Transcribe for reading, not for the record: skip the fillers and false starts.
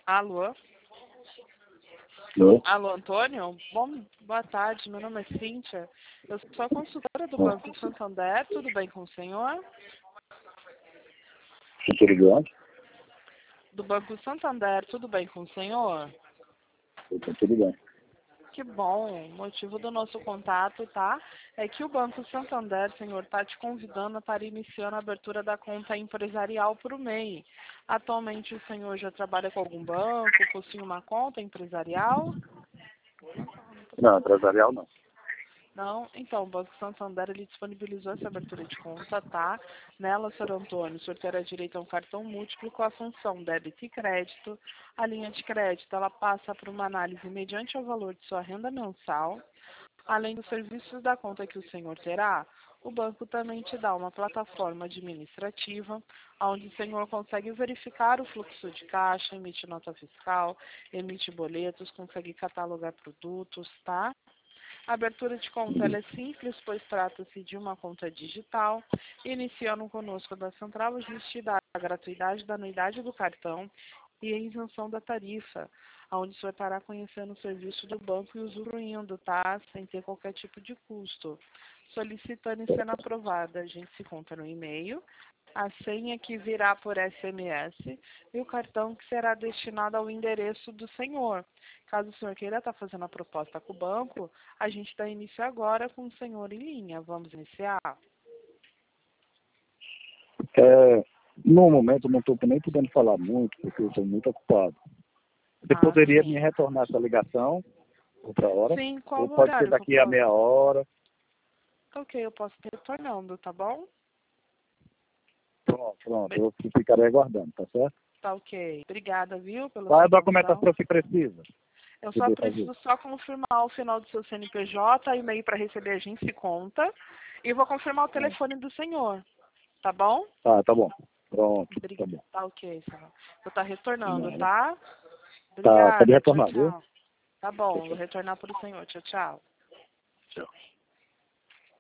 Alô? Alô? Alô, Antônio? Boa tarde, meu nome é Cíntia. Eu sou a consultora do Banco Santander, tudo bem com o senhor? Cintura de onde? Do Banco Santander, tudo bem com o senhor? Tá tudo bem. Que bom, o motivo do nosso contato, tá? É que o Banco Santander, senhor, tá te convidando para iniciar a abertura da conta empresarial para o MEI. Atualmente o senhor já trabalha com algum banco, possui uma conta empresarial? Não, empresarial não. Não? Então, o Banco Santander, ele disponibilizou essa abertura de conta, tá? Nela, Sr. Antônio, o senhor terá direito a um cartão múltiplo com a função débito e crédito. A linha de crédito, ela passa por uma análise mediante o valor de sua renda mensal. Além dos serviços da conta que o senhor terá, o banco também te dá uma plataforma administrativa, onde o senhor consegue verificar o fluxo de caixa, emite nota fiscal, emite boletos, consegue catalogar produtos, tá? A abertura de conta ela é simples, pois trata-se de uma conta digital. Iniciando conosco da Central, existe a gratuidade da anuidade do cartão e a isenção da tarifa, onde você estará conhecendo o serviço do banco e usufruindo, tá? Sem ter qualquer tipo de custo. Solicitando e sendo aprovada, a gente se conta no e-mail, a senha que virá por SMS e o cartão que será destinado ao endereço do senhor. Caso o senhor queira estar fazendo a proposta com o banco, a gente dá início agora com o senhor em linha. Vamos iniciar? No momento, eu não estou nem podendo falar muito, porque eu estou muito ocupado. Você poderia me Sim. retornar essa ligação outra hora? Sim, qual Ou o pode ser horário que eu daqui a posso? meia hora? Ok, eu posso ir retornando, tá bom? Pronto, eu ficarei aguardando, tá certo? Tá ok. Obrigada, viu, pela Qual é sua a atenção. documentação que precisa? Eu só Poder fazer. preciso só confirmar o final do seu CNPJ, e-mail para receber a gente se conta. E vou confirmar o telefone do senhor, tá bom? Tá bom. Pronto, tá bom. Tá ok, senhor. Vou estar retornando, Nada. tá? Tá, pode Obrigada. Tchau, retornar, viu? tchau. Tá bom, vou retornar para o senhor. Tchau, tchau. Tchau.